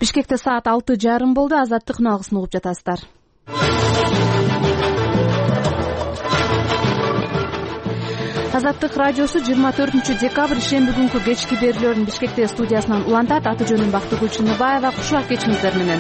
Бишкекте саат 6:30 болду. Азаттык үналгысын угуп жатасыздар. Азаттык радиосу 24-декабрь шемби күнкү кечки берүүлөрүн Бишкекте студиясынан улантат. Аты жөнүм Бактыгүл Чыныбаева. Кушак кечиңиздер менен.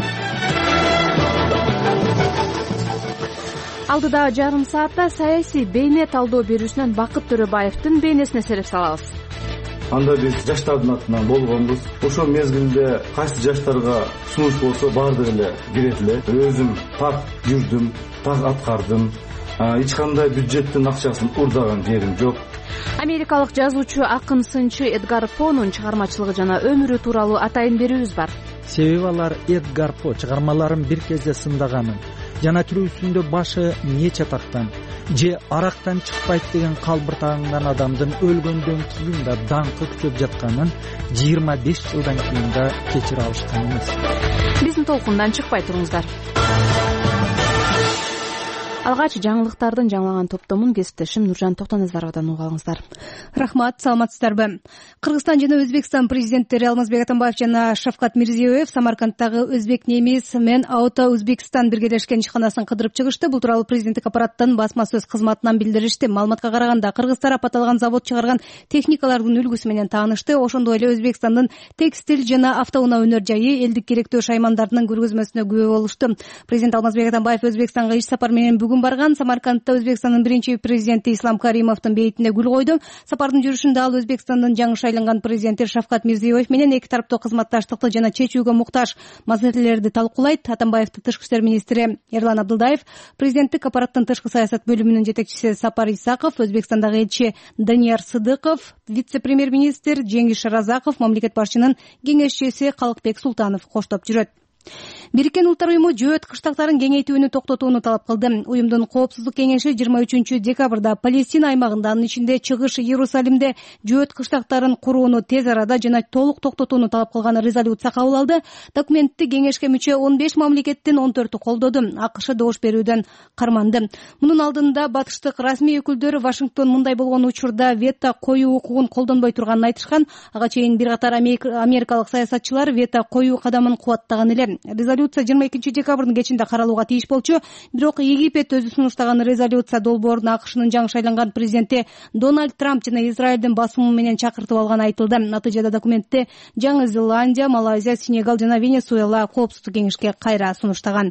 Алдыда жарым саатта саясий бейне талдоо берүүсүнөн Бакыт Төрөбаевдин бейнесине сереп салабыз. Анда биз жаштардын атынан болгонбуз. Ошол мезгилде кайсы жаштарга сунуш болсо баардыгы эле кирет эле. Өзүм так жүрдүм, так аткардым. Эч кандай бюджеттин акчасын урдаган жерим жок. Америкалык жазуучу, акын, сынчы Эдгар Понун чыгармачылыгы жана өмүрү тууралуу атайын берүүбүз бар. Себеби алар Эдгар По чыгармаларын бир кезде сындаганын жана тирүүсүндө башы эмне чатактан же арактан чыкпайт деген калбыр тагынган адамдын өлгөндөн кийин да даңкы күчөп жатканын 25 жылдан кийин да кечире алышкан эмес. Биздин толкундан чыкпай туруңуздар. Алгач жаңылыктардын жаңылаган топтомун кесиптешим Нуржан Токтоназаровдон угуп алыңыздар. Рахмат, саламатсыздарбы? Кыргызстан жана Өзбекстан президенттери Алмазбек Атамбаев жана Шавкат Мирзиёев Самаркандтагы Өзбек немис мен Ауто Өзбекстан биргелешкен ишканасын кыдырып чыгышты. Бул тууралуу президенттик аппараттын басма сөз кызматынан билдиришти. Маалыматка караганда кыргыз тарап аталган завод чыгарган техникалардын үлгүсү менен таанышты. Ошондой эле Өзбекстандын текстиль жана автоунаа өнөр жайы элдик керектөө шаймандардын көргөзмөсүнө күбө болушту. Президент Алмазбек Атамбаев Өзбекстанга иш сапар менен барган. Самаркандта Өзбекстандын биринчи президенти Ислам Каримовдун бейитине гүл койду. Сапардын жүрүшүндө ал Өзбекстандын жаңы шайланган президенти Шавкат Мирзиёев менен эки тараптуу кызматташтыкты жана чечүүгө муктаж маселелерди талкуулайт. Атамбаевдин тышкы иштер министри Эрлан Абдылдаев, президенттик аппараттын тышкы саясат бөлүмүнүн жетекчиси Сапар Исаков, Өзбекстандагы элчи Данияр Сыдыков, вице-премьер-министр Жеңиш Разаков, мамлекет башчынын кеңешчиси Калыкбек Султанов коштоп жүрөт. Бириккен Улуттар уюму жөөт кыштактарын кеңейтүүнү токтотууну талап кылды. Уюмдун коопсуздук кеңеши 23-декабрда Палестина аймагында, анын ичинде Чыгыш Иерусалимде жөөт кыштактарын курууну тез арада жана толук токтотууну талап кылган резолюция кабыл алды. Документти кеңешке мүчө 15 мамлекеттин 14-ü колдоду. АКШ добуш берүүдөн карманды. Мунун алдында батыштык расмий өкүлдөрү Вашингтон мындай болгон учурда вето коюу укугун колдонбой турганын айтышкан. Ага чейин бир катар америкалык саясатчылар вето коюу кадамын кубаттаган эле. Резолюция 22-декабрдын кечинде каралууга тийиш болчу. Бирок Египет өзү сунуштаган резолюция долбоорун АКШнын жаңы шайланган президенти Дональд Трамп жана Израилдин басымы менен чакыртып алганы айтылды. Натыйжада документти Жаңы Зеландия, Малайзия, Сенегал жана Венесуэла коопсуздук кеңешке кайра сунуштаган.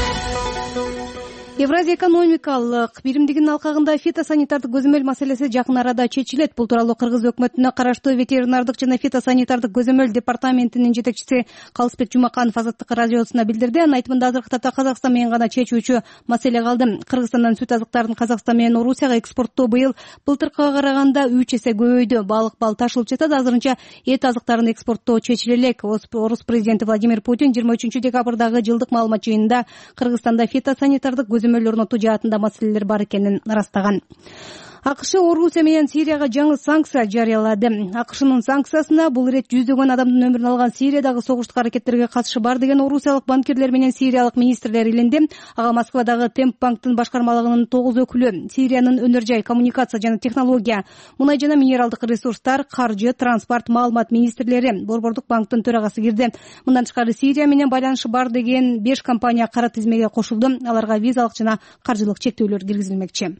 Евразия экономикалык биримдигинин алкагында фитосанитардык көзөмөл маселеси жакын арада чечилет. Бул тууралуу Кыргыз өкмөтүнө караштуу ветеринардык жана фитосанитардык көзөмөл департаментинин жетекчиси Калысбек Жумаканов Азаттык радиосуна билдирди. Анын айтымында азыркы тапта Казакстан менен гана чечүүчү маселе калды. Кыргызстандан сүт азыктарын Казакстан менен Орусияга экспорттоо быйыл былтыркыга караганда 3 эсе көбөйдү. Балык бал ташылып жатат. Азырынча эт азыктарын экспорттоо чечиле элек. Орус президенти Владимир Путин 23-декабрдагы жылдык маалымат жыйынында Кыргызстанда фитосанитардык көзөмөл орнотуу жаатында маселелер бар экенин ырастаган. АКШ Орусия менен Сирияга жаңы санкция жарыялады. АКШнын санкциясына бул ирет жүздөгөн адамдын өмүрүн алган Сириядагы согуштук аракеттерге катышы бар деген орусиялык банкирлер менен сириялык министрлер илинди. Ага Москвадагы Темп банктын башкармалыгынын 9 өкүлү, Сириянын өнөр жай, коммуникация жана технология, мунай жана минералдык ресурстар, каржы, транспорт, маалымат министрлери, Борбордук банктын төрагасы кирди. Мындан тышкары Сирия менен байланышы бар деген 5 компания кара тизмеге кошулду. Аларга визалык жана каржылык чектөөлөр киргизилмекчи.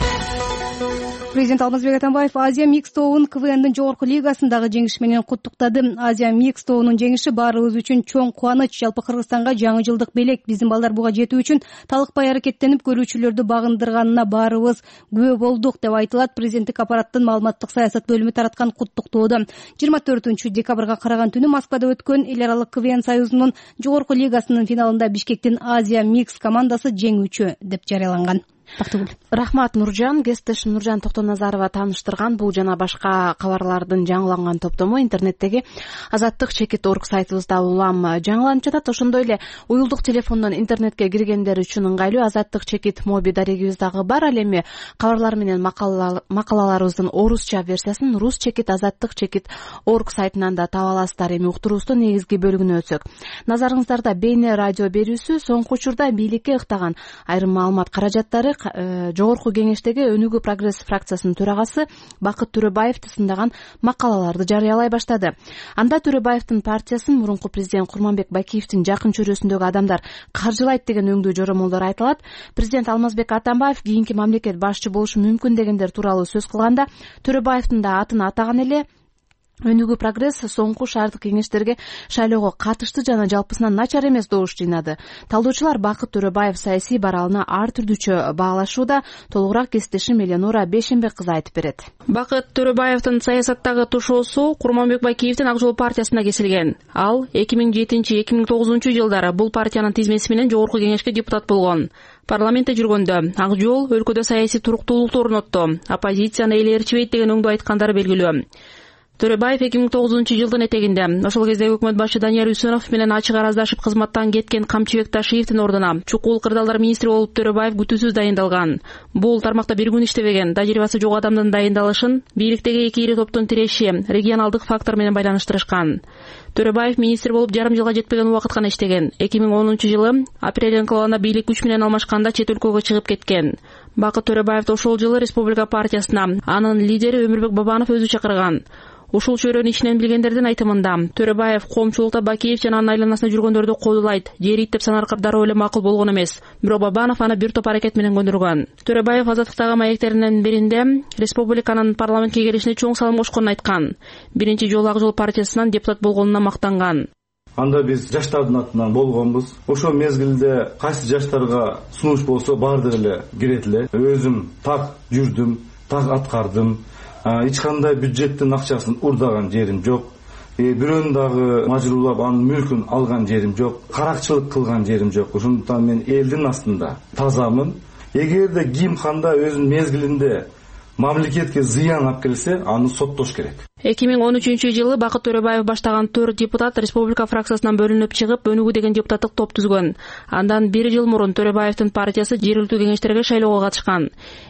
Президент Алмазбек Атамбаев Азия Микс тобун КВНдин жогорку лигасындагы жеңиш менен куттуктады. Азия Микс тобунун жеңиши баарыбыз үчүн чоң кубаныч. Жалпы Кыргызстанга жаңы жылдык белек. Биздин балдар буга жетүү үчүн талыкпай аракеттенип көрүүчүлөрдү багындырганына баарыбыз күбө болдук деп айтылат президенттик аппараттын маалыматтык саясат бөлүмү тараткан куттуктоодо. 24-декабрга караган түнү Москвада өткөн эл аралык КВН союзунун жогорку лигасынын финалында Бишкектин Азия Микс командасы жеңүүчү деп жарыяланган. Рахмат Нуржан. Кесиптешим Нуржан Токтоназарова тааныштырган. Бул жана башка кабарлардын жаңыланган топтому интернеттеги azattik.org сайтыбызда улам жаңыланып жатат. Ошондой эле уюлдук телефондон интернетке киргендер үчүн ыңгайлуу azattik моби дарегибиз дагы бар. Ал эми кабарлар менен макалаларыбыздын орусча версиясын azattik.org сайтынан да таба аласыздар. Эми уктуруубуздун негизги бөлүгүнө өтсөк. Назарыңыздарда бейне радио берүүсү соңку учурда бийликке ыктаган айрым маалымат каражаттары жогорку кеңештеги Өнүгүү прогресс фракциясынын төрагасы Бакыт Төрөбаевди сындаган макалаларды жарыялай баштады. Анда Төрөбаевдин партиясын мурунку президент Курманбек Бакиевдин жакын чөйрөсүндөгү адамдар каржылайт деген өңдүү жоромолдор айтылат. Президент Алмазбек Атамбаев кийинки мамлекет башчы болушу мүмкүн дегендер тууралуу сөз кылганда Төрөбаевдин да атын атаган эле. Өнүгүү прогресс соңку шаардык кеңештерге шайлоого катышты жана жалпысынан начар эмес добуш жыйнады. Талдоочулар Бакыт Төрөбаев саясий баралына ар түрдүүчө баалашууда. Толугураак кесиптешим Эленора Бешенбек кызы айтып берет. Бакыт Төрөбаевдин саясаттагы тушоосу Курманбек Бакиевдин Ак Жол партиясына кесилген. Ал 2007-2009 жылдары бул партиянын тизмеси менен жогорку кеңешке депутат болгон. Парламентте жүргөндө Ак Жол өлкөдө саясий туруктуулукту орнотту, оппозицияны эле ээрчибейт деген оңдоо айткандары белгилүү. Төрөбаев 2009 жылдын этегинде ошол кездеги өкмөт башы Данияр Үсөнов менен ачык араздашып кызматтан кеткен Камчыбек Ташиевдин ордуна чукул кырдаалдар министри болуп Төрөбаев күтүүсүз дайындалган. Бул тармакта бир күн иштебеген, тажрыйбасы жок адамдын дайындалышын бийликтеги эки ири топтун тиреши регионалдык фактор менен байланыштырышкан. Төрөбаев министр болуп жарым жылга жетпеген убакыт гана иштеген. 2010 жылы апрель энкалана бийлик күч менен алмашканда чет өлкөгө чыгып кеткен. Бакыт Төрөбаевди ошол жылы Республика партиясына анын лидери Өмүрбек Бабанов өзү чакырган. Ушул чөйрөнү ичинен билгендердин айтымында Төрөбаев коомчулукта Бакиев жана анын айланасына жүргөндөрдү колдойт, жерийт деп санаркап дароо эле макул болгон эмес. Бирок Бабанов аны бир топ аракет менен көндүргөн. Төрөбаев азаттыктагы маектеринин биринде республиканын парламентке келишине чоң салым кошконун айткан. Биринчи жолу Ак Жол партиясынан депутат болгонуна мактанган. Анда биз жаштардын атынан болгонбуз. Ошол мезгилде кайсы жаштарга сунуш болсо баардыгы эле кирет эле. Өзүм так жүрдүм, так аткардым. Эч кандай бюджеттин акчасын урдаган жерим жок. Бирөөнүн дагы мажбурлап анын мүлкүн алган жерим жок. Каракчылык кылган жерим жок. Ошондуктан мен элдин астында тазамын. Эгерде ким кандай өзүнүн мезгилинде мамлекетке зыян алып келсе, аны соттош керек. 2013 жылы Бакыт Төрөбаев баштаган 4 депутат республика фракциясынан бөлүнүп чыгып, Өнүгүү деген депутаттык топ түзгөн. Андан 1 жыл мурун Төрөбаевдин партиясы жергиликтүү кеңештерге шайлоого катышкан.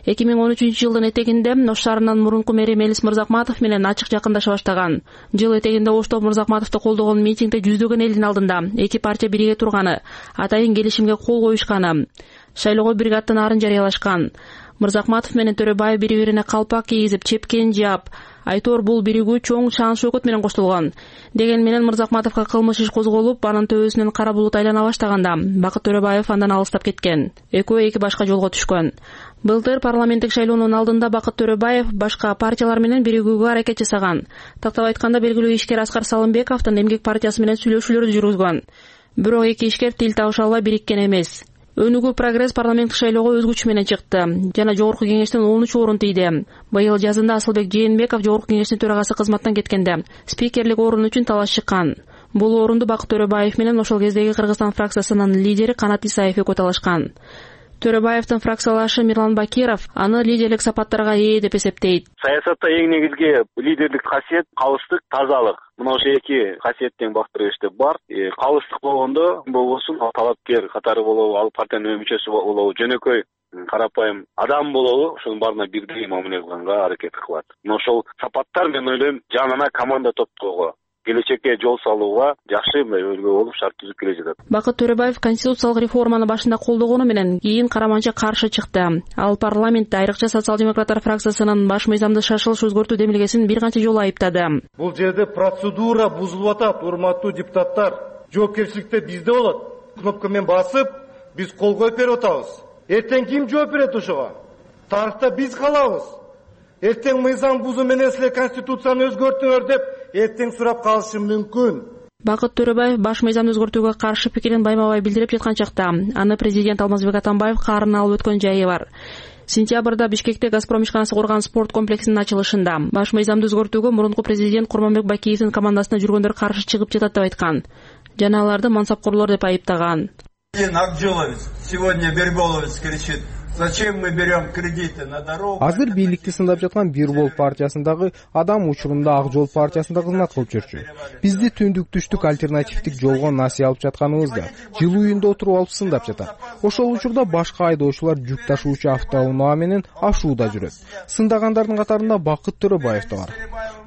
2013 жылдын этегинде Ош шаарынын мурунку мэри Мелис Мырзакматов менен ачык жакындаша баштаган. Жыл этегинде Ошто Мырзакматовду колдогон митингде жүздөгөн элдин алдында эки партия бирге турганы, атайын келишимге кол коюшканы, шайлоого бир аттан арын жарыялашкан. Мырзакматов менен Төрөбаев бири-бирине калпак кийизип, чепкен жаап, айтор бул биригүү чоң шан шөкөт менен коштолгон. Деген менен Мырзакматовго кылмыш иш козголуп, анын төбөсүнөн кара булут айлана баштаганда Бакыт Төрөбаев андан алыстап кеткен. Экөө эки башка жолго түшкөн. Былтыр парламенттик шайлоонун алдында Бакыт Төрөбаев башка партиялар менен биригүүгө аракет жасаган. Тактап айтканда белгилүү ишкер Аскар Салымбековдун Эмгек партиясы менен сүйлөшүүлөрдү жүргүзгөн. Бирок эки ишкер тил табыша албай бириккен эмес. Өнүгүү прогресс парламенттик шайлоого өз күчү менен чыкты жана жогорку кеңештен 10 орун тийди. Быйыл жазында Асылбек Жээнбеков жогорку кеңештин төрагасы кызматтан кеткенде спикерлик орун үчүн талаш чыккан. Бул орунду Бакыт Төрөбаев менен ошол кездеги Кыргызстан фракциясынын лидери Канат Исаев экөө талашкан. Төрөбаевдин фракциялашы Мирлан Бакиров аны лидерлик сапаттарга ээ деп эсептейт. Саясатта эң негизги лидерлик касиет калыстык, тазалык. Мына ошо эки касиеттен бактырып иштеп бар. Калыстык болгондо болбосун талапкер катары болобу, ал партиянын мүчөсү болобу, жөнөкөй карапайым адам болобу, ошонун баарына бирдей мамиле кылганга аракет кылат. Мына ошол сапаттар мен ойлойм жанына команда топтоого, келечекке жол салууга жакшы үлгү болуп шарт түзүп келе жатат. Бакыт Төрөбаев конституциялык реформаны башында колдогону менен кийин караманча каршы чыкты. Ал парламентте айрыкча социал-демократтар фракциясынын баш мыйзамды шашылыш өзгөртүү демилгесин бир канча жолу айыптады. Бул жерде процедура бузулуп атат, урматтуу депутаттар. Жоопкерчиликте бизде болот. Кнопкамен басып, биз кол коюп берип атабыз. Эртең ким жооп берет ошого? Тарыхта биз калабыз. Эртең мыйзам бузуу менен силер конституцияны өзгөртүңөр деп эртең сурап калышы мүмкүн. Бакыт Төрөбаев баш мыйзамды өзгөртүүгө каршы пикирин байма-бай билдирип жаткан чакта аны президент Алмазбек Атамбаев каарына алып өткөн жайы бар. Сентябрда Бишкекте Газпром ишканасы курган спорт комплексинин ачылышында баш мыйзамды өзгөртүүгө мурунку президент Курманбек Бакиевдин командасына жүргөндөр каршы чыгып жатат деп айткан. Жана аларды мансапкорлор деп айыптаган. Акжоловец, сегодня Берголовец кричит: зачем мы берем кредиты на дорогу? Азыр бийликти сындап жаткан Бирбол партиясындагы адам учурунда Ак Жол партиясында кызмат кылып жүрчү. Бизди түндүк-түштүк альтернативдик жолго насыя алып жатканыбызда жыл уюнда отуруп алып сындап жатат. Ошол учурда башка айдоочулар жүк ташуучу автоунаа менен ашууда жүрөт. Сындагандардын катарында Бакыт Төрөбаев да бар.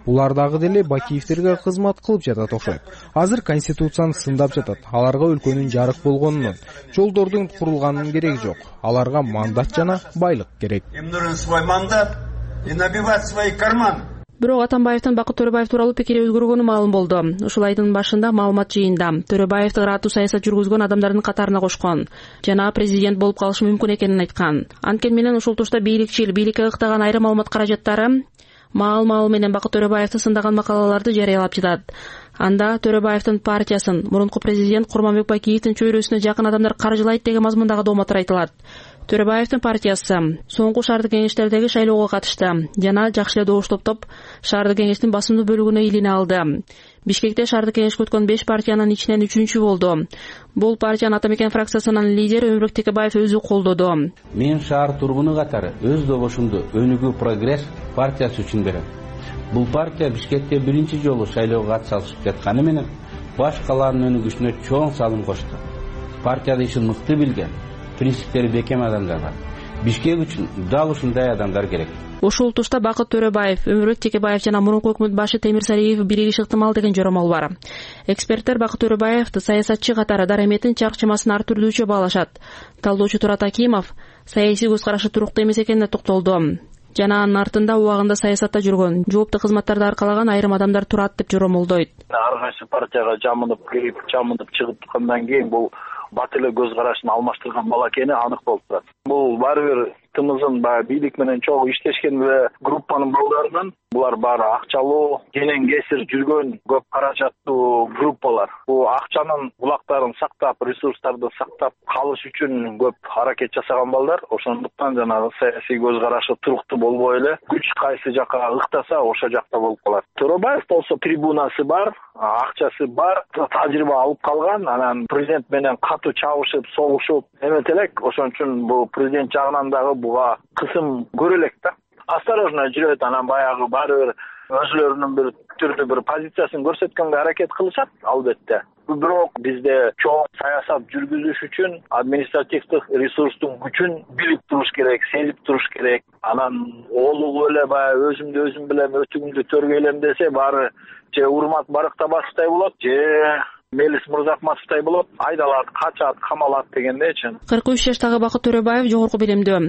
Улар дагы деле Бакиевтерге кызмат кылып жатат окшойт. Азыр конституцияны сындап жатат. Аларга өлкөнүн жарык болгонунун, жолдордун курулганынын кереги жок. Аларга мандат жана байлык керек. Им нужен свой мандат и набивать свои карманы. Бирок Атамбаевдин Бакыт Төрөбаев тууралуу пикири өзгөргөнү маалым болду. Ушул айдын башында маалымат жыйында Төрөбаевди ыраттуу саясат жүргүзгөн адамдардын катарына кошкон жана президент болуп калышы мүмкүн экенин айткан. Анткени менен ушул тушта бийликчил, бийликке ыктаган айрым маалымат каражаттары маал менен Бакыт Төрөбаевди сындаган макалаларды жарыялап жатат. Анда Төрөбаевдин партиясын мурунку президент Курманбек Бакиевдин чөйрөсүнө жакын адамдар каржылайт деген мазмундагы дооматтар айтылат. Төрөбаевдин партиясы соңку шаардык кеңештердеги шайлоого катышты жана жакшы эле добуш топтоп шаардык кеңештин басымдуу бөлүгүнө илине алды. Бишкекте шаардык кеңешке өткөн 5 партиянын ичинен 3-чү болду. Бул партиянын Ата Мекен фракциясынын лидери Өмүрбек Текебаев өзү колдоду. Мен шаар тургуну катары өз добушумду Өнүгүү Прогресс партиясы үчүн берем. Бул партия Бишкекте биринчи жолу шайлоого катышып жатканы менен башкалардын өнүгүшүнө чоң салым кошту. Партияда ишин мыкты билген, принциптери бекем адамдар бар. Бишкек үчүн дал ушундай адамдар керек. Ушул тушта Бакыт Төрөбаев, Өмүрбек Текебаев жана мурунку өкмөт башы Темир Сариев биригиши ыктымал деген жоромол бар. Эксперттер Бакыт Төрөбаевди саясатчы катары дараметин чак-чамасын ар түрлүүчө баалашат. Талдоочу Турат Акимов саясий көз карашы туруктуу эмес экенине токтолду. Жана анын артында убагында саясатта жүргөн, жооптуу кызматтарды аркалаган айрым адамдар турат деп жоромолдойт. Ар кайсы партияга жамынып кирип, жамынып чыгып чыккандан кийин бул бат эле көз карашын алмаштырган бала экени анык болуп турат. Бул баары бир тымызын баягы бийлик менен чогуу иштешкен эле группанын балдарынан. Булар баары акчалуу, кенен кесир жүргөн көп каражаттуу группалар. Бул акчанын булактарын сактап, ресурстарды сактап калыш үчүн көп аракет жасаган балдар. Ошондуктан жанагы саясий көз карашы туруктуу болбой эле күч кайсы жакка ыктаса ошол жакта болуп калат. Төрөбаев болсо трибунасы бар, акчасы бар, тажрыйба алып калган, анан президент менен катуу чабышып, согушуп эмет элек. Ошон үчүн бул президент жагынан дагы буга кысым көрө элек да. Осторожно жүрөт, анан баягы баары бир өзүлөрүнүн бир түрдүү бир позициясын көрсөткөнгө аракет кылышат, албетте. Бирок бизде чоң саясат жүргүзүш үчүн административдик ресурстун күчүн билип туруш керек, сезип туруш керек. Анан олугу эле баягы өзүмдү өзүм билем, өтүгүмдү төргөйлөм десе баары же Урмат Барыктабаевтай болот, же Мелис Мырзахматовтай болот, айдалат, качат, камалат дегендейчи. 43 жаштагы Бакыт Төрөбаев жогорку билимдүү.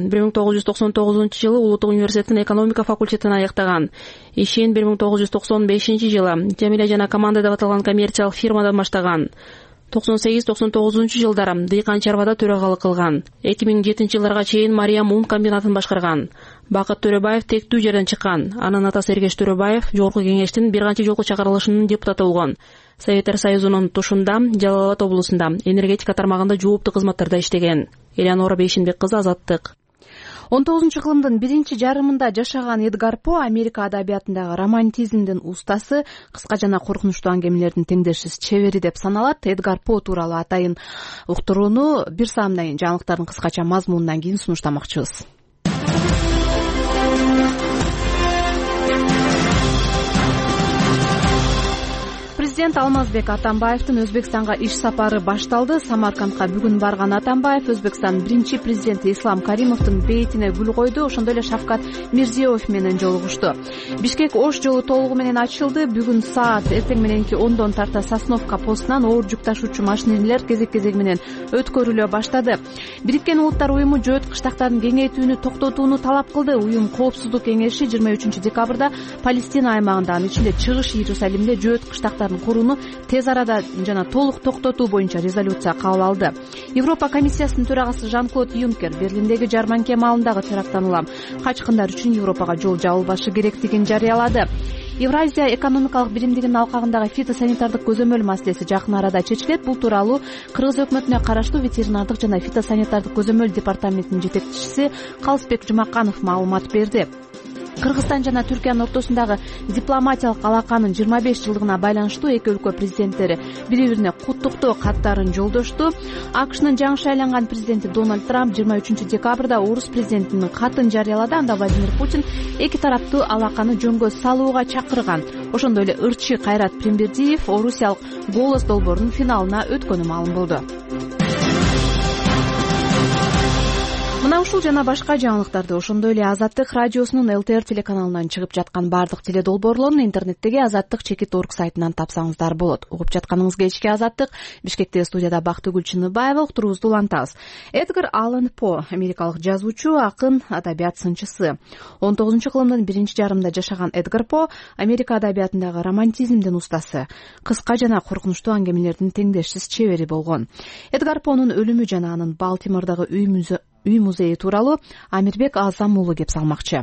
1999-жылы Улуттук университеттин экономика факультетин аяктаган. Ишин 1995-жылы Жамиля жана команда деп аталган коммерциялык фирмадан баштаган. 98-99-жылдары Дыйкан чарбада төрагалык кылган. 2007-жылдарга чейин Мариям ун комбинатын башкарган. Бакыт Төрөбаев тектүү жерден чыккан. Анын атасы Эргеш Төрөбаев жогорку кеңештин бир канча жолку чакырылышынын депутаты болгон. Советтер Союзунун тушунда, Жалал Абад облусунда энергетика тармагында жооптуу кызматтарда иштеген. Элеонора Бейшинбек кызы, Азаттык. 19-кылымдын биринчи жарымында жашаган Эдгар По Америка адабиятындагы романтизмдин устасы, кыска жана коркунучтуу аңгемелердин теңдешсиз чебери деп саналат. Эдгар По тууралуу атайын уктурууну бир саамдан кийин жаңылыктардын кыскача мазмунунан кийин сунуштамакчыбыз. Президент Алмазбек Атамбаевдин Өзбекстанга иш сапары башталды. Самаркандка бүгүн барган Атамбаев Өзбекстан биринчи президенти Ислам Каримовдун бейитине гүл койду. Ошондой эле Шавкат Мирзиёев менен жолугушту. Бишкек Ош жолу толугу менен ачылды. Бүгүн саат эртең мененки 10дон тарта Сосновка постунан оор жүк ташуучу машинелер кезек-кезеги менен өткөрүлө баштады. Бириккен Улуттар уюму жөөт кыштактарын кеңейтүүнү токтотууну талап кылды. Уюм Коопсуздук кеңеши 23-декабрда Палестина аймагында, анын ичинде Чыгыш Иерусалимде жөөт кыштактарын курууну тез арада жана толук токтотуу боюнча резолюция кабыл алды. Европа комиссиясынын төрагасы Жан-Клод Юнкер Берлиндеги жарманке маалындагы теракттан улам качкындар үчүн Европага жол жабылбашы керектигин жарыялады. Евразия экономикалык биримдигинин алкагындагы фитосанитардык көзөмөл маселеси жакын арада чечилет. Бул тууралуу Кыргыз өкмөтүнө караштуу ветеринардык жана фитосанитардык көзөмөл департаментинин жетекчиси Калысбек Жумаканов маалымат берди. Кыргызстан жана Түркиянын ортосундагы дипломатиялык алаканын 25 жылдыгына байланыштуу эки өлкө президенттери бири-бирине куттуктоо каттарын жолдошту. АКШнын жаңы шайланган президенти Дональд Трамп 23-декабрда орус президентинин катын жарыялады. Анда Владимир Путин эки тараптуу алаканы жөнгө салууга чакырган. Ошондой эле ырчы Кайрат Прембердиев орусиялык Голос долбоорунун финалына өткөнү маалым болду. мына ушул жана башка жаңылыктарды ошондой эле Азаттык радиосунун ЛТР телеканалынан чыгып жаткан бардык теледолбоорлорун интернеттеги azattik.org сайтынан тапсаңыздар болот. Угуп жатканыңыз кечки Азаттык. Бишкектеги студияда Бактыгүл Чыныбаева, уктуруубузду улантабыз. Эдгар Аллен По, америкалык жазуучу, акын, адабият сынчысы. 19-кылымдын биринчи жарымында жашаган Эдгар По Америка адабиятындагы романтизмдин устасы, кыска жана коркунучтуу аңгемелердин теңдешсиз чебери болгон. Эдгар Понун өлүмү жана анын Балтимордогу үй музейи тууралуу Амирбек Азам уулу кеп салмакчы.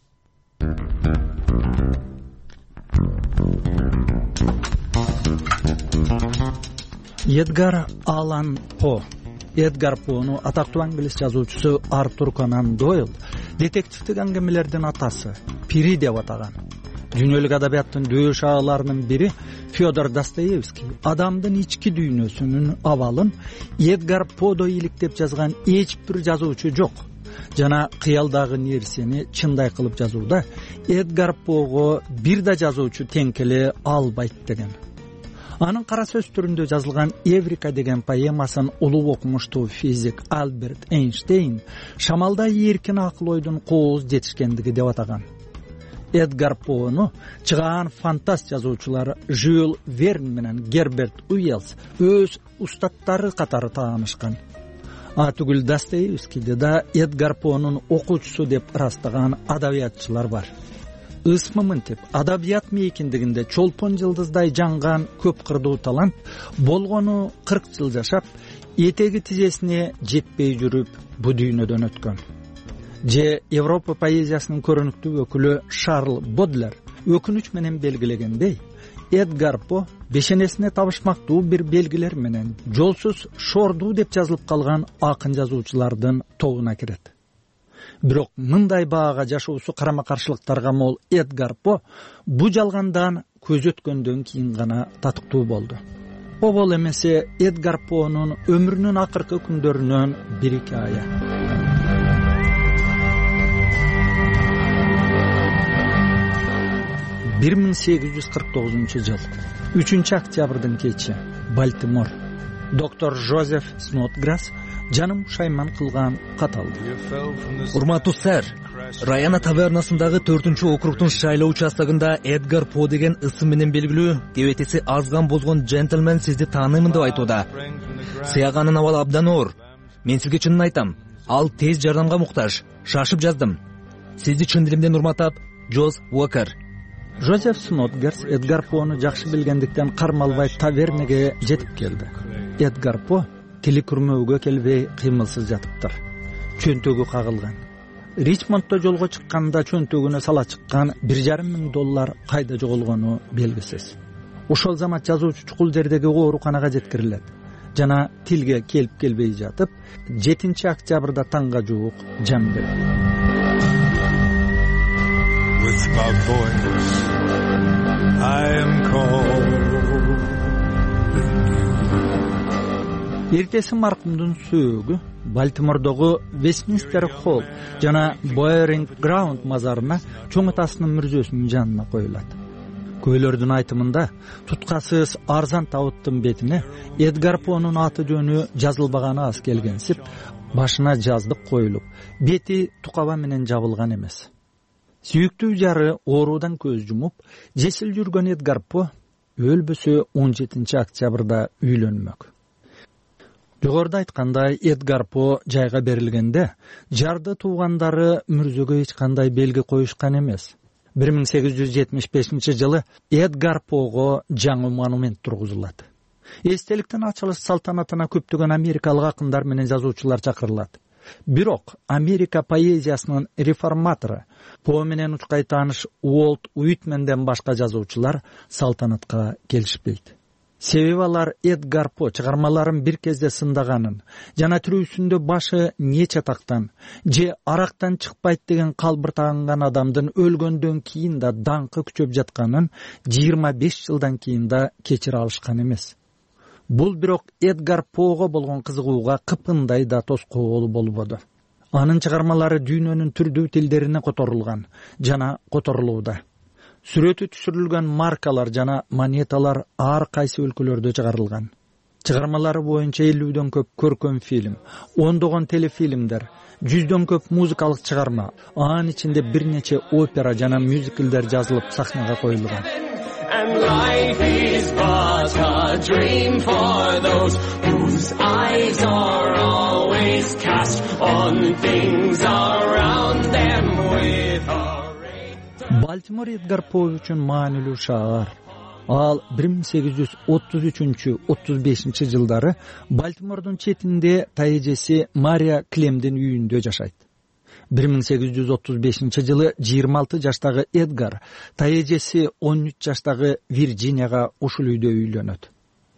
Эдгар Аллен По. Эдгар Пону атактуу англис жазуучусу Артур Конан Дойл детективдик аңгемелердин атасы, пири деп атаган. Дүйнөлүк адабияттын дөш ааларынын бири Федор Достоевский адамдын ички дүйнөсүнүн абалын Эдгар Подо иликтеп жазган эч бир жазуучу жок. Жана кыялдагы нерсени чындай кылып жазууда Эдгар Пого бир да жазуучу тең келе албайт деген. Анын кара сөз түрүндө жазылган Эврика деген поэмасын улуу окумуштуу физик Альберт Эйнштейн шамалда эркин акыл ойдун кооз жетишкендиги деп атаган. Эдгар Пону чыгаан фантаст жазуучулар Жюль Верн менен Герберт Уэллс өз устаттары катары таанышкан. Түгүл Достоевскийде да Эдгар Понун окуучусу деп ырастаган адабиятчылар бар. Ысмы мынтип адабият мейкиндигинде чолпон жылдыздай жанган көп кырдуу талант болгону 40 жыл жашап, этеги тизесине жетпей жүрүп бу дүйнөдөн өткөн. Же Европа поэзиясынын көрүнүктүү өкүлү Шарл Бодлер өкүнүч менен белгилегендей, Эдгар По бешенесине табышмактуу бир белгилер менен жолсуз шордуу деп жазылып калган акын жазуучулардын тобуна кирет. Бирок мындай баага жашоосу карама-каршылыктарга мол Эдгар По бу жалгандан көз өткөндөн кийин гана татыктуу болду. Обол эмесе Эдгар Понун өмүрүнүн акыркы күндөрүнөн бир хикая. 1849 жыл 3 октябрдын кечи Балтимор. Доктор Жозеф Снотграсс жаным шайман кылган кат алды. Урматтуу сэр, Райана тавернасындагы 4-округдун шайлоо участогунда Эдгар По деген ысым менен белгилүү кебетеси азган болгон джентльмен сизди тааныймын деп айтууда. Сыяганын абалы абдан оор. Мен сизге чынын айтам, ал тез жардамга муктаж. Шашып жаздым. Сизди чын дилимден урматтап, Джоз Уокер. Жозеф Снотграсс Эдгар Пону жакшы билгендиктен кармалбай тавернеге жетип келди. Эдгар По тили күрмөөгө келбей кыймылсыз жатыптыр. Чөнтөгү кагылган. Ричмонддо жолго чыкканда чөнтөгүнө сала чыккан $1,500 кайда жоголгону белгисиз. Ошол замат жазуучу чукул жердеги ооруканага жеткирилет. Жана тилге келип келбей жатып, 7 октябрда таңга жуук жан берет. With my voice, I am calling you. Эртеси маркумдун сөөгү Балтимордогу Вестминстер Холл жана Боеринг Граунд мазарына чоң атасынын мүрзөсүнүн жанына коюлат. Көйлөрдүн айтымында туткасыз арзан табыттын бетине Эдгар Понун аты жөнү жазылбаганы аз келгенсип, башына жаздык коюлуп, бети тукаба менен жабылган эмес. Сүйүктүү жары оорудан көз жумуп, жесил жүргөн Эдгар По өлбөсө 17 октябрда үйлөнмөк. Жогоруда айткандай, Эдгар По жайга берилгенде жарды туугандары мүрзөгө эч кандай белги коюшкан эмес. 1875 жылы Эдгар Пого жаңы монумент тургузулат. Эстеликтин ачылыш салтанатына көптөгөн америкалык акындар менен жазуучулар чакырылат. Бирок Америка поэзиясынын реформатору По менен учкай тааныш Уолт Уитменден башка жазуучулар салтанатка келишпейт. Себеби алар Эдгар По чыгармаларын бир кезде сындаганын жана түрүүсүндө башы не чатактан же арактан чыкпайт деген калбыр тагынган адамдын өлгөндөн кийин да даңкы күчөп жатканын 25 жылдан кийин да кечире алышкан эмес. Бул бирок Эдгар Пого болгон кызыгууга кыпындай да тоскоол болбоду. Анын чыгармалары дүйнөнүн түрдүү тилдерине которулган жана которулууда. Сүрөтү түшүрүлгөн маркалар жана монеталар ар кайсы өлкөлөрдө чыгарылган. чыгармалары боюнча 50дөн көп көркөм фильм, 10 телефилмдер, 100дөн көп музыкалык чыгарма, анын ичинде бир нече опера жана мюзиклдер жазылып сахнага коюлган. And life is but a dream for those whose eyes are always cast on things around them with a... Балтимор Эдгар По үчүн маанилүү шаар. Ал 1833-35 жылдары Балтимордун четинде тайэжеси Мария Клемдин үйүндө жашайт. 1835 жылы 26 жаштагы Эдгар тайэжеси 13 жаштагы Вирджинияга ушул үйдө үйлөнөт.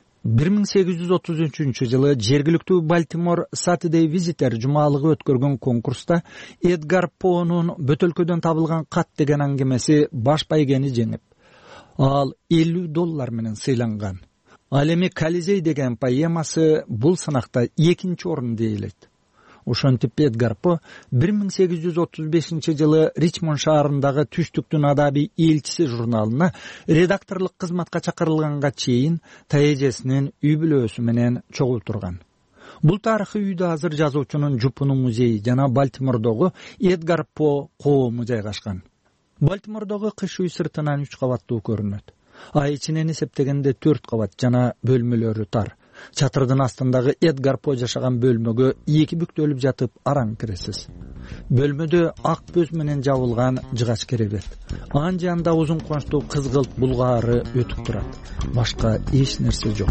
1833 жылы жергиликтүү Балтимор Saturday Visitor жумалыгы өткөргөн конкурста Эдгар Поонун бөтөлкөдөн табылган кат деген аңгемеси баш байгени жеңип, ал $50 менен сыйланган. Ал эми Колизей деген поэмасы бул сынакта 2-нчи орунду ээлейт. Ошентип Эдгар По 1835 жылы Ричмонд шаарындагы Түштүктүн адабий элчиси журналына редакторлук кызматка чакырылганга чейин тайэжесинин үй бүлөсү менен чогуу турган. Бул тарыхый үйдө азыр жазуучунун жупуну музейи жана Балтимордогу Эдгар По коому жайгашкан. Балтимордогу кыш үй сыртынан 3 кабаттуу көрүнөт. А ичинен эсептегенде 4 кабат жана бөлмөлөрү тар. Чатырдын астындагы Эдгар По жашаган бөлмөгө 2 бүктөлүп жатып араң киресиз. Бөлмөдө ак бөз менен жабылган жыгач керебет. Анын жанында узун кончтуу кызгылт булгаары өтүп турат. Башка эч нерсе жок.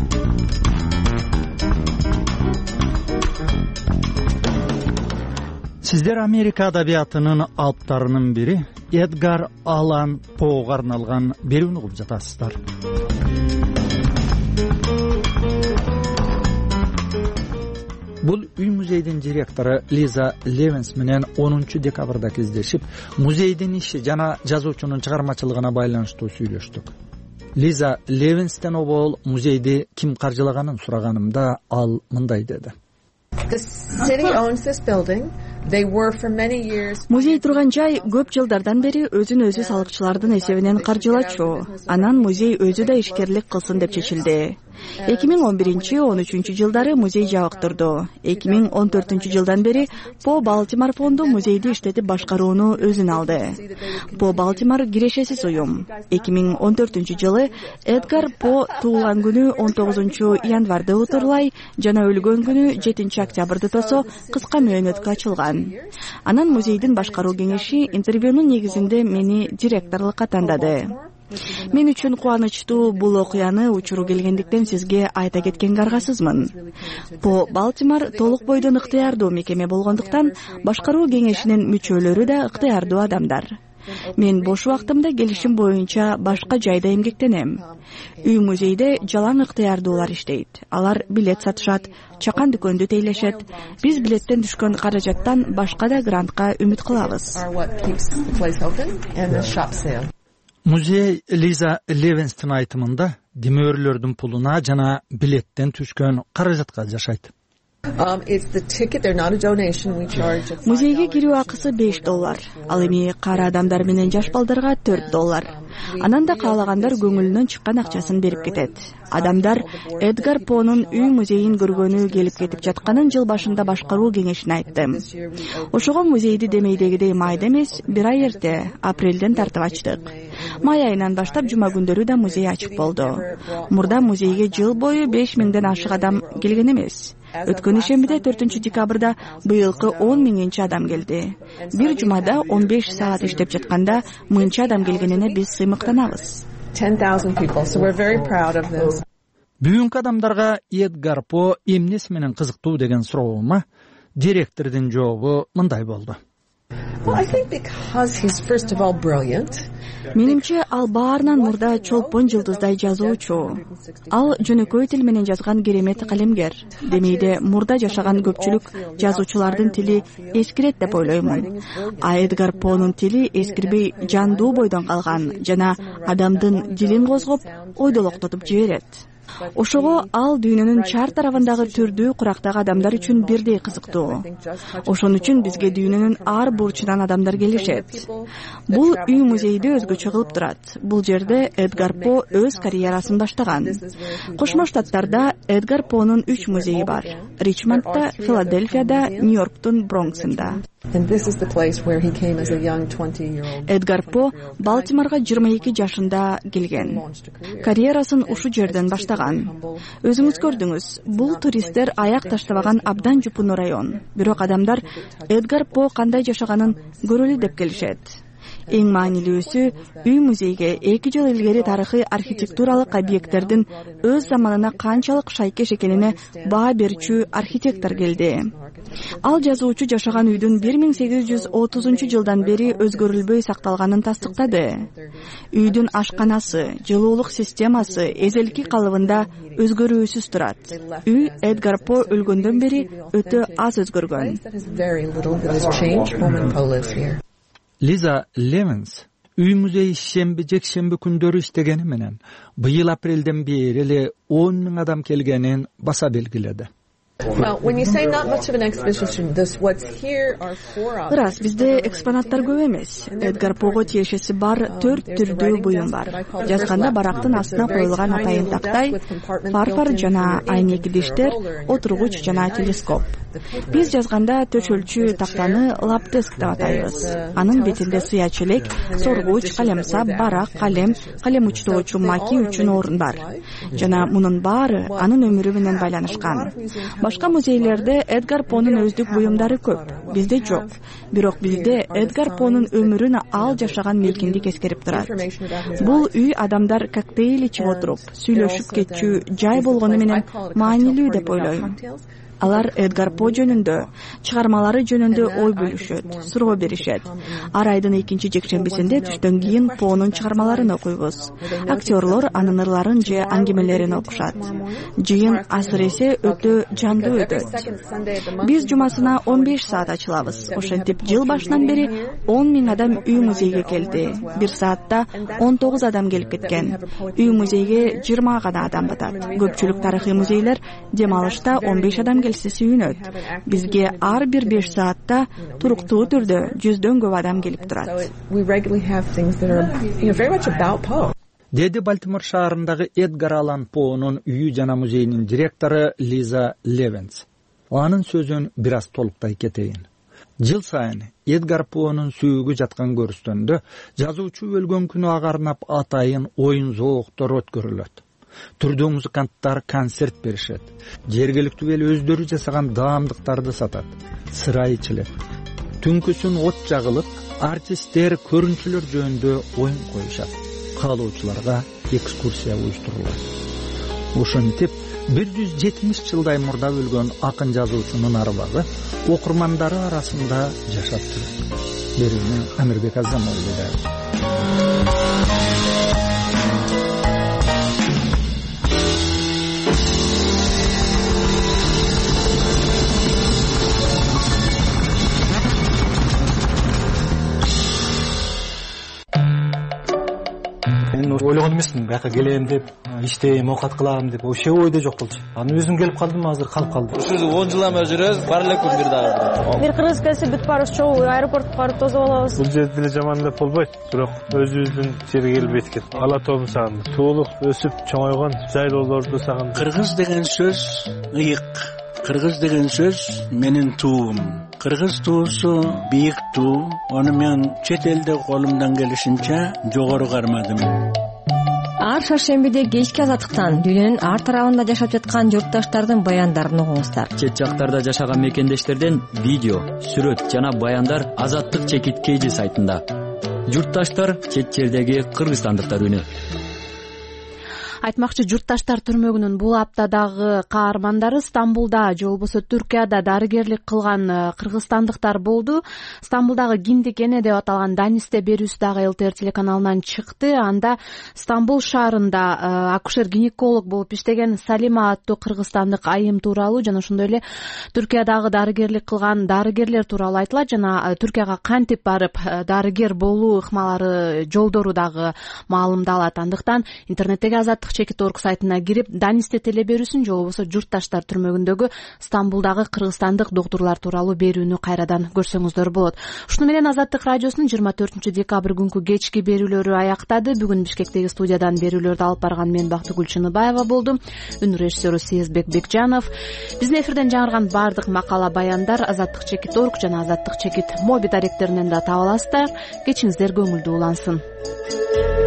Сиздер Америка адабиятынын алыптарынын бири Эдгар Аллан Поого арналган берүүнү угуп жатасыздар. Бул үй музейдин директору Лиза Левинс менен 10 декабрда кездешип, музейдин иши жана жазуучунун чыгармачылыгына байланыштуу сүйлөштүк. Лиза Левинстен обол музейди ким каржылаганын сураганымда ал мындай деди. Музей турган жай көп жылдардан бери өзүн-өзү салыкчылардын эсебинен каржылачу. Анан музей өзү да ишкерлик кылсын деп чечилди. 2011-13 жылдары музей жабыктырды. 2014 жылдан бери По Балтимор фонду музейди иштетип башкарууну өзүнө алды. По Балтимор кирешесиз уюм. 2014 жылы Эдгар По туулган күнү 19 январды утурлай жана өлгөн күнү 7 октябрды тосо кыска мөөнөткө ачылган. Анан музейдин башкаруу кеңеши интервьюнун негизинде мени директорлукка тандады. Мен үчүн кубанычтуу бул окуяны учуру келгендиктен сизге айта кеткенге аргасызмын. По Балтимор толук бойдон ыктыярдуу мекеме болгондуктан башкаруу кеңешинин мүчөлөрү да ыктыярдуу адамдар. Мен бош убактымда келишим боюнча башка жайда эмгектенем. Үй музейде жалаң ыктыярдуулар иштейт. Алар билет сатышат, чакан дүкөндү тейлешет. Биз билеттен түшкөн каражаттан башка да грантка үмүт кылабыз. Музей Лиза Левинстин айтымында демөрлөрдүн пулуна жана билеттен түшкөн каражатка жашайт. Музейге кирүү акысы $5. Ал эми кара адамдар менен жаш балдарга $4. Анан да каалагандар көңүлүнөн чыккан акчасын берип кетет. Адамдар Эдгар Понун үй музейин көргөнү келип кетип жатканын жыл башында башкаруу кеңешине айтты. Ошого музейди демейдегидей майда эмес, бир ай эрте, апрелден тартып ачтык. Май айынан баштап жума күндөрү да музей ачык болду. Мурда музейге жыл бою 5000ден ашык адам келген эмес. Өткөн ишембиде 4 декабрда быйылкы 10.000 адам келди. Бир жумада 15 саат иштеп жатканда 1000 адам келгенине биз сыймыктанабыз. 10,000 people, so we're very proud of this. Бүгүнкү адамдарга Эдгар По эмнеси менен кызыктуу деген суроома директордун жообу мындай болду. Менимче ал баарынан мурда чолпон жылдыздай жазуучу. Ал жөнөкөй тил менен жазган керемет калемгер. Демейде мурда жашаган көпчүлүк жазуучулардын тили эскирет деп ойлоймун. А Эдгар Понун тили эскирбей жандуу бойдон калган жана адамдын дилин козгоп, ойдолоктотуп жиберет. Ошого ал дүйнөнүн чар тарабындагы түрдүү курактагы адамдар үчүн бирдей кызыктуу. Ошон үчүн бизге дүйнөнүн ар бурчунан адамдар келишет. Бул үй музейди өзгөчө кылып турат. Бул жерде Эдгар По өз карьерасын баштаган. Кошмо Штаттарда Эдгар Понун 3 музейи бар. Ричмондда, Филадельфияда, Нью-Йорктун Бронксунда. Эдгар По Балтиморго 22 жашында келген. Карьерасын ушу жерден баштаган. Өзүңүз көрдүңүз, бул туристтер аяк таштабаган абдан жупуну район. Бирок адамдар Эдгар По кандай жашаганын көрөлү деп келишет. Эң маанилүүсү, үй музейге 2 жыл илгери тарыхый архитектуралык объекттердин өз заманына канчалык шайкеш экенине баа берүүчү архитектор келди. Ал жазуучу жашаган үйдүн 1830-жылдан бери өзгөрүлбөй сакталганын тастыктады. Үйдүн ашканасы, жылуулук системасы эзелки калыбында өзгөрүүсүз турат. Үй Эдгар По өлгөндөн бери өтө аз өзгөргөн. Лиза Левенс үй музей шемби-жекшемби күндөрү иштегени менен быйыл апрелден бери эле 10 000 адам келгенин баса белгиледи. Ырас, бизде экспонаттар көп эмес. Эдгар Пого тиешеси бар 4 түрдүү буюм бар. Жазганда барактын астына коюлган атайын тактай, фарфор жана айнек идиштер, отургуч жана телескоп. Биз жазганда төшөлчү тактаны лаптеск деп атайбыз. Анын бетинде сыя челек, соргуч, калемсап, барак, калем учтоочу маки үчүн орун бар. Жана мунун баары анын өмүрү менен байланышкан. Башка музейлерде Эдгар Понун өздүк буюмдары көп, бизде жок. Бирок бизде Эдгар Понун өмүрүн ал жашаган мелкиндик эскерип турат. Бул үй адамдар коктейль ичип отуруп, сүйлөшүп кетчү жай болгону менен маанилүү деп ойлойм. Алар Эдгар По жөнүндө, чыгармалары жөнүндө ой бөлүшөт, суроо беришет. Ар айдын 2 жекшембисинде түштөн кийин Понун чыгармаларын окуйбуз. Актерлор анын ырларын же аңгемелерин окушат. Жыйын асыресе өтө жандуу өтөт. Биз жумасына 15 саат ачылабыз. Ошентип жыл башынан бери 10 000 адам үй музейге келди. Бир саатта 19 адам келип кеткен. Үй музейге 20 гана адам батат. Көпчүлүк тарыхый музейлер дем алышта 15 адам келсе сүйүнөт. Бизге ар бир 5 саатта туруктуу түрдө 100дөн көп адам келип турат. Деди Балтимор шаарындагы Эдгар Аллан Поонун үйү жана музейинин директору Лиза Левенс. Анын сөзүн бир аз толуктай кетейин. Жыл сайын Эдгар Поонун сүйүгү жаткан көрүстөндө жазуучу өлгөн күнү ага арнап атайын оюн зооктор өткөрүлөт. Түрдүү музыканттар концерт беришет. Жергиликтүү эл өздөрү жасаган даамдыктарды сатат. Сыра ичилет. Түнкүсүн от жагылып, артисттер көрүнчүлөр жөнүндө оюн коюшат. Каалоочуларга экскурсия уюштурулат. Ошентип 170 жылдай мурда өлгөн акын жазуучунун арбагы окурмандары арасында жашап жүрөт. Берүүнү Амирбек Азамов. Ойлогон эмесмин, бияка келем деп, иштейм, оокат кылам деп, вообще ойдо жок болчу. Аны өзүм келип калдым, азыр калып калдым. Ушул 10 жыл эме жүрөбүз, бар эле күн бир дагы. Бир кыргыз келсе бүт барыбыз чогуу аэропортко барып тосуп алабыз. Бул жерде деле жаман деп болбойт, бирок өзүбүздүн жерге келбей экен. Ала тообун сагындым. Туулук өсүп чоңойгон жайлоолорду сагындым. Кыргыз деген сөз ыйык. Кыргыз деген сөз менин туум. Кыргыз туусу бийик туу. Аны мен чет элде колумдан келишинче жогору кармадым. Ар шаршембиде кечки азаттыктан дүйнөнүн ар тарабында жашап жаткан журтташтардын баяндарын угуңуздар. Чет жактарда жашаган мекендештерден видео, сүрөт жана баяндар Азаттык чекит KG сайтында. Журтташтар чет жердеги кыргызстандыктар үнү. Айтмакчы, журтташтар түрмөгүнүн бул аптадагы каармандары Стамбулда же болбосо Түркияда дарыгерлик кылган кыргызстандыктар болду. Стамбулдагы Гиндикене деп аталган Данисте берүүсү дагы ЛТР телеканалынан чыкты. Анда Стамбул шаарында акушер-гинеколог болуп иштеген Салима аттуу кыргызстандык айым тууралуу жана ошондой эле Түркиядагы дарыгерлик кылган дарыгерлер тууралуу айтылат жана Түркияга кантип барып дарыгер болуу ыкмалары, жолдору дагы маалымдалат. Андыктан интернеттеги Азаттык чекит орг сайтына кирип данисти теле берүүсүн же болбосо журтташтар түрмөгүндөгү Стамбулдагы кыргызстандык доктурлар тууралуу берүүнү кайрадан көрсөңүздөр болот. Ушуну менен Азаттык радиосунун 24 декабрь күнкү кечки берүүлөрү аяктады. Бүгүн Бишкектеги студиядан берүүлөрдү алып барган мен Бактыгүл Чыныбаева болдум. Үн режиссеру Сезбек Бекжанов. Биздин эфирден жаңырган баардык макала баяндар Азаттык чекит орг жана Азаттык чекит моби даректеринен да таба аласыздар. Кечиңиздер көңүлдүү улансын.